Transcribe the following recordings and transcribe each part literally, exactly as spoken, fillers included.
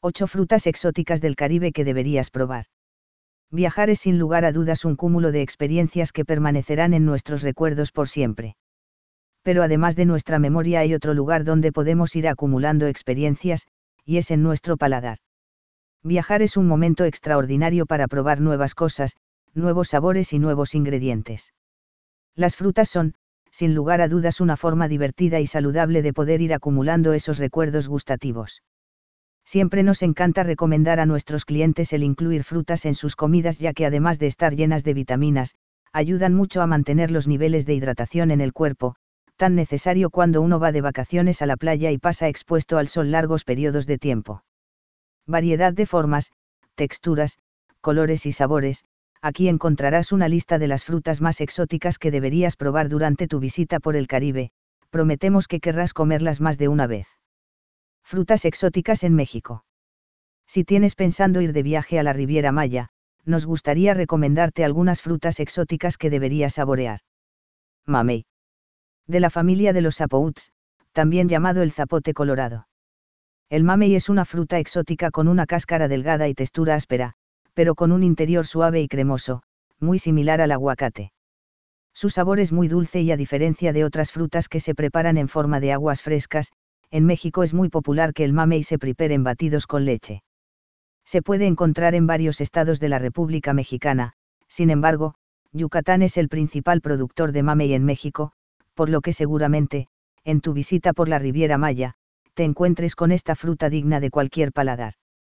ocho frutas exóticas del Caribe que deberías probar. Viajar es sin lugar a dudas un cúmulo de experiencias que permanecerán en nuestros recuerdos por siempre. Pero además de nuestra memoria hay otro lugar donde podemos ir acumulando experiencias, y es en nuestro paladar. Viajar es un momento extraordinario para probar nuevas cosas, nuevos sabores y nuevos ingredientes. Las frutas son, sin lugar a dudas, una forma divertida y saludable de poder ir acumulando esos recuerdos gustativos. Siempre nos encanta recomendar a nuestros clientes el incluir frutas en sus comidas, ya que además de estar llenas de vitaminas, ayudan mucho a mantener los niveles de hidratación en el cuerpo, tan necesario cuando uno va de vacaciones a la playa y pasa expuesto al sol largos periodos de tiempo. Variedad de formas, texturas, colores y sabores. Aquí encontrarás una lista de las frutas más exóticas que deberías probar durante tu visita por el Caribe. Prometemos que querrás comerlas más de una vez. Frutas exóticas en México. Si tienes pensando ir de viaje a la Riviera Maya, nos gustaría recomendarte algunas frutas exóticas que deberías saborear. Mamey. De la familia de los sapouts, también llamado el zapote colorado. El mamey es una fruta exótica con una cáscara delgada y textura áspera, pero con un interior suave y cremoso, muy similar al aguacate. Su sabor es muy dulce y, a diferencia de otras frutas que se preparan en forma de aguas frescas, en México es muy popular que el mamey se prepare en batidos con leche. Se puede encontrar en varios estados de la República Mexicana. Sin embargo, Yucatán es el principal productor de mamey en México, por lo que seguramente, en tu visita por la Riviera Maya, te encuentres con esta fruta digna de cualquier paladar.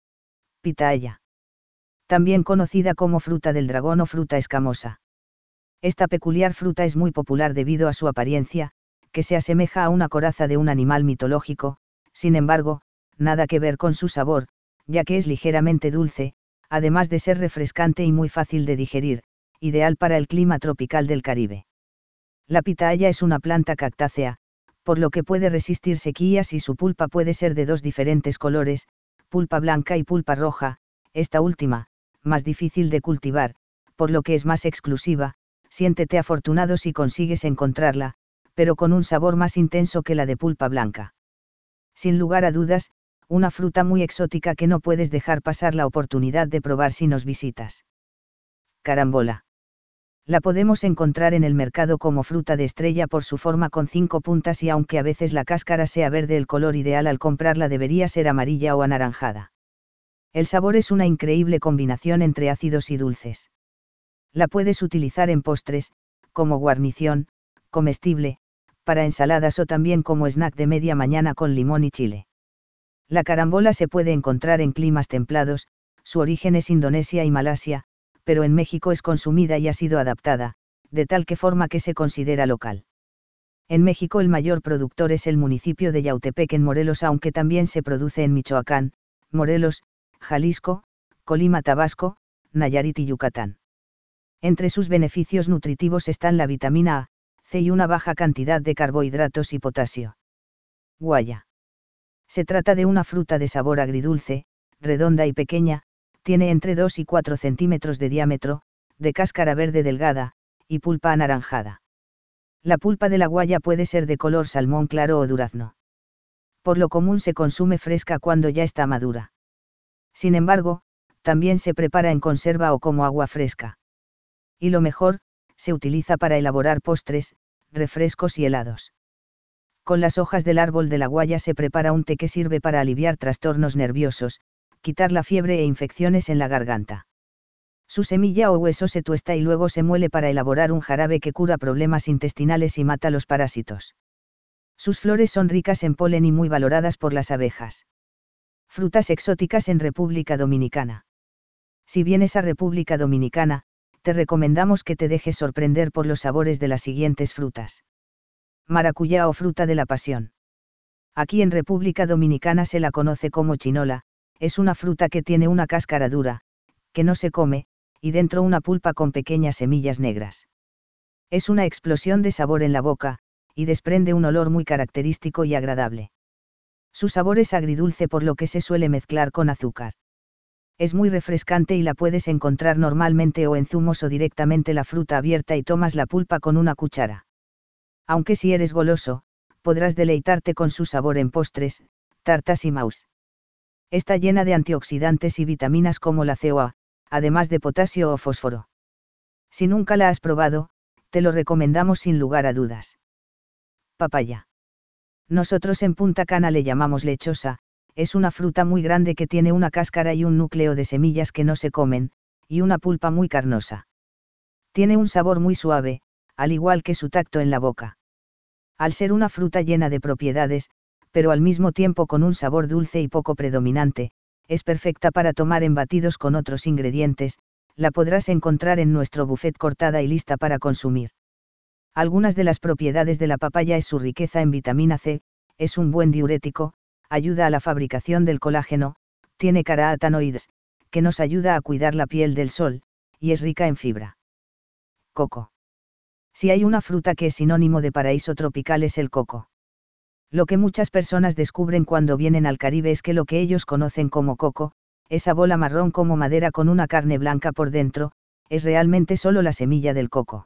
Pitaya. También conocida como fruta del dragón o fruta escamosa. Esta peculiar fruta es muy popular debido a su apariencia, que se asemeja a una coraza de un animal mitológico. Sin embargo, nada que ver con su sabor, ya que es ligeramente dulce, además de ser refrescante y muy fácil de digerir, ideal para el clima tropical del Caribe. La pitaya es una planta cactácea, por lo que puede resistir sequías y su pulpa puede ser de dos diferentes colores, pulpa blanca y pulpa roja. Esta última, más difícil de cultivar, por lo que es más exclusiva. Siéntete afortunado si consigues encontrarla, pero con un sabor más intenso que la de pulpa blanca. Sin lugar a dudas, una fruta muy exótica que no puedes dejar pasar la oportunidad de probar si nos visitas. Carambola. La podemos encontrar en el mercado como fruta de estrella por su forma con cinco puntas, y aunque a veces la cáscara sea verde, el color ideal al comprarla debería ser amarilla o anaranjada. El sabor es una increíble combinación entre ácidos y dulces. La puedes utilizar en postres, como guarnición, comestible, para ensaladas o también como snack de media mañana con limón y chile. La carambola se puede encontrar en climas templados. Su origen es Indonesia y Malasia, pero en México es consumida y ha sido adaptada, de tal que forma que se considera local. En México el mayor productor es el municipio de Yautepec en Morelos, aunque también se produce en Michoacán, Morelos, Jalisco, Colima, Tabasco, Nayarit y Yucatán. Entre sus beneficios nutritivos están la vitamina A, C y una baja cantidad de carbohidratos y potasio. Guaya. Se trata de una fruta de sabor agridulce, redonda y pequeña, tiene entre dos y cuatro centímetros de diámetro, de cáscara verde delgada, y pulpa anaranjada. La pulpa de la guaya puede ser de color salmón claro o durazno. Por lo común se consume fresca cuando ya está madura. Sin embargo, también se prepara en conserva o como agua fresca. Y lo mejor, se utiliza para elaborar postres, refrescos y helados. Con las hojas del árbol de la guaya se prepara un té que sirve para aliviar trastornos nerviosos, quitar la fiebre e infecciones en la garganta. Su semilla o hueso se tuesta y luego se muele para elaborar un jarabe que cura problemas intestinales y mata los parásitos. Sus flores son ricas en polen y muy valoradas por las abejas. Frutas exóticas en República Dominicana. Si vienes a República Dominicana, te recomendamos que te dejes sorprender por los sabores de las siguientes frutas. Maracuyá o fruta de la pasión. Aquí en República Dominicana se la conoce como chinola. Es una fruta que tiene una cáscara dura, que no se come, y dentro una pulpa con pequeñas semillas negras. Es una explosión de sabor en la boca, y desprende un olor muy característico y agradable. Su sabor es agridulce, por lo que se suele mezclar con azúcar. Es muy refrescante y la puedes encontrar normalmente o en zumos o directamente la fruta abierta y tomas la pulpa con una cuchara. Aunque si eres goloso, podrás deleitarte con su sabor en postres, tartas y mousse. Está llena de antioxidantes y vitaminas como la C o A, además de potasio o fósforo. Si nunca la has probado, te lo recomendamos sin lugar a dudas. Papaya. Nosotros en Punta Cana le llamamos lechosa, es una fruta muy grande que tiene una cáscara y un núcleo de semillas que no se comen, y una pulpa muy carnosa. Tiene un sabor muy suave, al igual que su tacto en la boca. Al ser una fruta llena de propiedades, pero al mismo tiempo con un sabor dulce y poco predominante, es perfecta para tomar en batidos con otros ingredientes, la podrás encontrar en nuestro buffet cortada y lista para consumir. Algunas de las propiedades de la papaya es su riqueza en vitamina C, es un buen diurético, ayuda a la fabricación del colágeno, tiene carotenoides, que nos ayuda a cuidar la piel del sol, y es rica en fibra. Coco. Si hay una fruta que es sinónimo de paraíso tropical es el coco. Lo que muchas personas descubren cuando vienen al Caribe es que lo que ellos conocen como coco, esa bola marrón como madera con una carne blanca por dentro, es realmente solo la semilla del coco.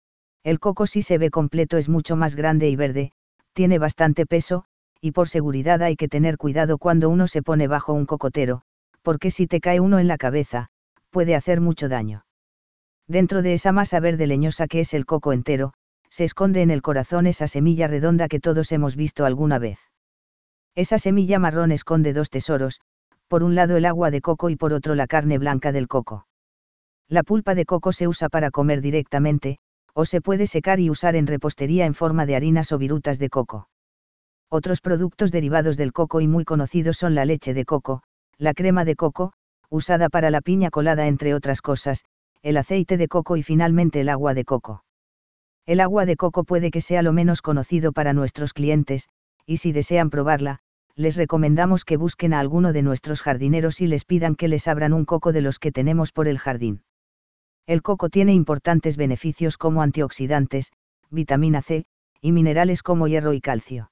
El coco si se ve completo es mucho más grande y verde, tiene bastante peso, y por seguridad hay que tener cuidado cuando uno se pone bajo un cocotero, porque si te cae uno en la cabeza, puede hacer mucho daño. Dentro de esa masa verde leñosa que es el coco entero, se esconde en el corazón esa semilla redonda que todos hemos visto alguna vez. Esa semilla marrón esconde dos tesoros, por un lado el agua de coco y por otro la carne blanca del coco. La pulpa de coco se usa para comer directamente, o se puede secar y usar en repostería en forma de harinas o virutas de coco. Otros productos derivados del coco y muy conocidos son la leche de coco, la crema de coco, usada para la piña colada entre otras cosas, el aceite de coco y finalmente el agua de coco. El agua de coco puede que sea lo menos conocido para nuestros clientes, y si desean probarla, les recomendamos que busquen a alguno de nuestros jardineros y les pidan que les abran un coco de los que tenemos por el jardín. El coco tiene importantes beneficios como antioxidantes, vitamina C, y minerales como hierro y calcio.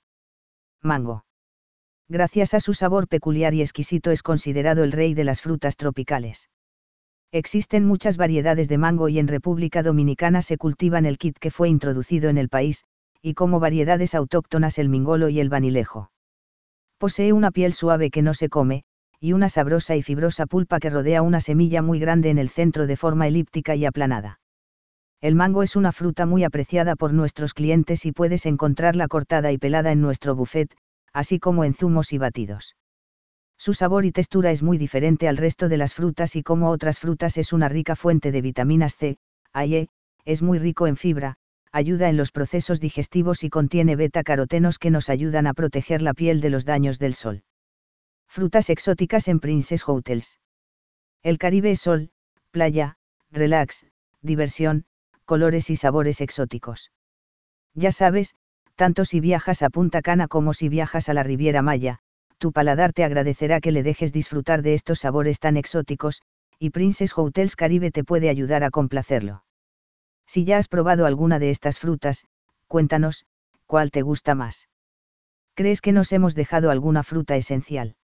Mango. Gracias a su sabor peculiar y exquisito es considerado el rey de las frutas tropicales. Existen muchas variedades de mango y en República Dominicana se cultivan el kit que fue introducido en el país, y como variedades autóctonas el mingolo y el vanilejo. Posee una piel suave que no se come, y una sabrosa y fibrosa pulpa que rodea una semilla muy grande en el centro de forma elíptica y aplanada. El mango es una fruta muy apreciada por nuestros clientes y puedes encontrarla cortada y pelada en nuestro buffet, así como en zumos y batidos. Su sabor y textura es muy diferente al resto de las frutas y como otras frutas es una rica fuente de vitaminas C, A y E, es muy rico en fibra, ayuda en los procesos digestivos y contiene beta-carotenos que nos ayudan a proteger la piel de los daños del sol. Frutas exóticas en Princess Hotels. El Caribe es sol, playa, relax, diversión, colores y sabores exóticos. Ya sabes, tanto si viajas a Punta Cana como si viajas a la Riviera Maya, tu paladar te agradecerá que le dejes disfrutar de estos sabores tan exóticos, y Princess Hotels Caribe te puede ayudar a complacerlo. Si ya has probado alguna de estas frutas, cuéntanos, ¿cuál te gusta más? ¿Crees que nos hemos dejado alguna fruta esencial?